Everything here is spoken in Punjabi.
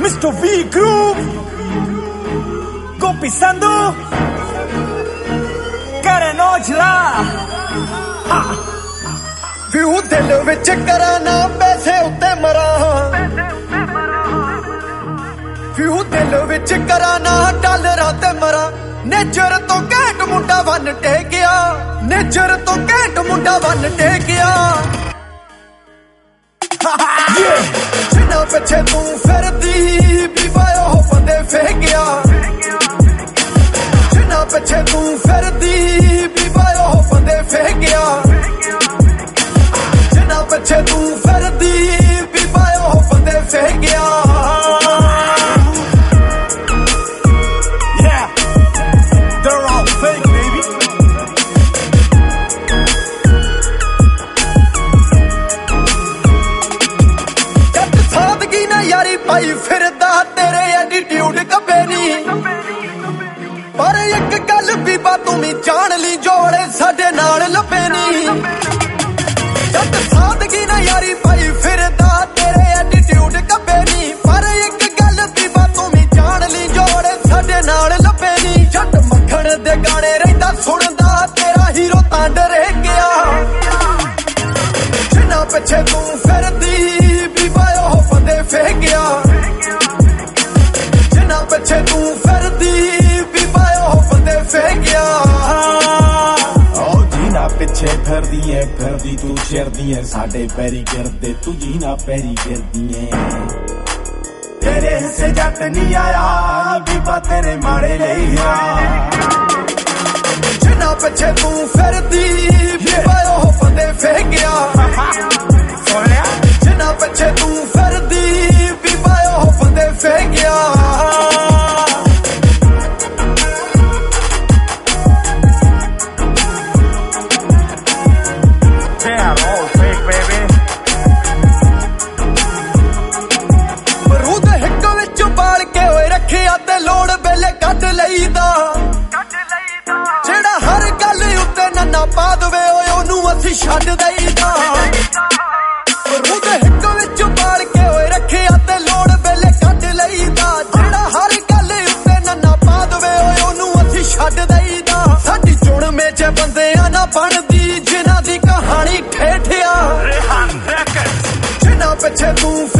Mr. V Groove, go pisando, Karen Ojla. ਵਿਊ ਦਿਲ ਵਿੱਚ ਕਰਾਂ ਨਾ ਪੈਸੇ ਉੱਤੇ ਮਰਾਂ, ਵਿਊ ਦਿਲ ਵਿੱਚ ਕਰਾਂ ਨਾ ਡਾਲਰਾਂ ਤੇ ਮਰਾਂ। ਨੇਚਰ ਤੋਂ ਘੈਂਟ ਮੁੰਡਾ ਵਨ ਟੇਕਿਆ, ਨੇਚਰ ਤੋਂ ਘੈਂਟ ਮੁੰਡਾ ਵਨ ਟੇਕਿਆ। ਜਿੰਨਾ ਪਿੱਛੇ ਤੂੰ ਫਿਰਦੀ ਬੀਬਾ ਉਹ ਬੰਦੇ ਫੇਕਿਆ, ਜਿੰਨਾ ਪਿੱਛੇ ਤੂੰ ਫਿਰਦੀ ਬੀਬਾ ਉਹ ਬੰਦੇ ਫੇਕਿਆ, ਜਿੰਨਾ ਪਿੱਛੇ ਤੂੰ ਫਿਰਦੀ ਬੀਬਾ ਉਹ ਬੰਦੇ ਫੇਕਿਆ। ਯਾਰੀ ਪਾਈ ਫਿਰਦਾ ਤੇਰੇ ਐਟੀਟਿਊਡ ਕੱਬੇ ਨੀ, ਪਰ ਇੱਕ ਗੱਲ ਬੀਬਾ ਤੂੰ ਵੀ ਜਾਣ ਲਈ ਜੋੜੇ ਸਾਡੇ ਨਾਲ ਲੱਭੇ ਨੀ। ਜੱਟ ਸਾਦਗੀ ਨਾ ਯਾਰੀ ਪਾਈ ਫਿਰਦਾ ਤੇਰੇ ਐਟੀਟਿਊਡ ਕੱਬੇ ਨੀ, ਪਰ ਇੱਕ ਗੱਲ ਬੀਬਾ ਤੂੰ ਵੀ ਜਾਣ ਲਈ ਜੋੜੇ ਸਾਡੇ ਨਾਲ ਲੱਭੇ ਨੀ। ਜੱਟ ਮੱਖਣ ਦੇ ਗਾਣੇ ਰਹਿੰਦਾ ਸੁਣਦਾ ਤੇਰਾ ਹੀਰੋ ਤਾਂ ਡਰੇ ਗਿਆ, ਜਿੰਨਾ ਪਿੱਛੇ ਤੂੰ ਫਿਰਦੀ ਬੀਬਾ ਉਹ ਬੰਦੇ ਫੇਕਿਆ, ਜਿੰਨਾ ਪਿੱਛੇ ਤੂੰ ਫਿਰਦੀ ਬੀਬਾ ਉਹ ਬੰਦੇ ਫੇਕਿਆ। ਓ ਜਿੰਨਾ ਪਿੱਛੇ ਫਿਰਦੀ ਐ ਫਿਰਦੀ ਤੂੰ ਸ਼ਿਰਦੀ ਐ ਸਾਡੇ ਪੈਰੀ ਗਿਰਦੇ ਤੂੰ ਜਿੰਨਾ ਪੈਰੀ ਗਿਰਦੀ ਐ। ਤੇਰੇ ਹਿੱਸੇ ਜੱਟ ਨਹੀਂ ਆਇਆ ਬੀਬਾ ਤੇਰੇ ਮਾੜੇ ਲਈ ਆ, ਜਿੰਨਾ ਪਿੱਛੇ ਤੂੰ ਫਿਰਦੀ ਬੀਬਾ ਉਹ ਬੰਦੇ ਫੇਕਿਆ, ਜਿੰਨਾ ਪਿੱਛੇ ਤੂੰ ਫਿਰਦੀ ਬੀਬਾ ਉਹ ਬੰਦੇ ਫੇਕਿਆ। ਬਰੂਦ ਹਿੱਕ ਵਿੱਚ ਬਾਲ ਕੇ ਹੋਏ ਰੱਖਿਆ ਤੇ ਲੋੜ ਵੇਲੇ ਕੱਢ ਲਈਦਾ, ਜਿਹੜਾ ਹਰ ਗੱਲ ਉੱਤੇ ਨੰਨਾ ਪਾ ਦਵੇ ਓਏ ਉਹਨੂੰ ਅਸੀਂ ਛੱਡ ਦਈਦਾ। ਬਰੂਦ ਹਿੱਕ ਵਿੱਚ ਬਾਲ ਕੇ ਹੋਏ ਰੱਖਿਆ ਤੇ ਲੋੜ ਵੇਲੇ ਕੱਢ ਲਈਦਾ, ਜਿਹੜਾ ਹਰ ਗੱਲ ਉੱਤੇ ਨੰਨਾ ਪਾ ਦਵੇ ਓਏ ਉਹਨੂੰ ਅਸੀਂ ਛੱਡ ਦਈਦਾ। ਸਾਡੀ ਚੁਣ ਮੇਚ ਬੰਦਿਆਂ ਨਾ ਬਣਦੀ ਜਿਨ੍ਹਾਂ ਦੀ ਕਹਾਣੀ ਠੇਠਿਆ, ਜਿਨ੍ਹਾਂ ਪਿੱਛੇ ਤੂੰ